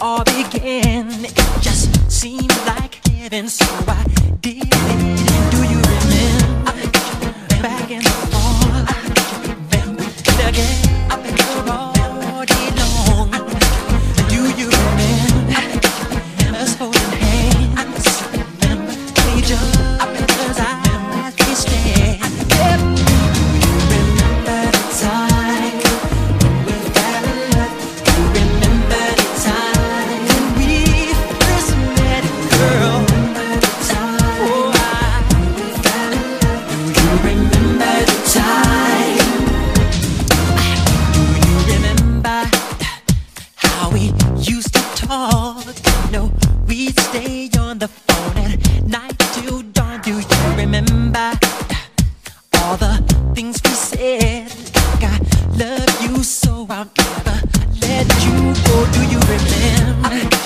all began. It just seemed like heaven, so I did it. Do you remember back in the fall? Again, all day long. Do you remember us holding hands? Each other's eyes we stare. Do you remember the time we fell in love? Do you remember the time when we first met, girl? Oh, we fell in love. Do you remember the time? Do you remember how we used to talk? No, we'd stay on the phone at night till dawn. Do you remember all the things we said? Like I love you so I'll never let you go. Do you remember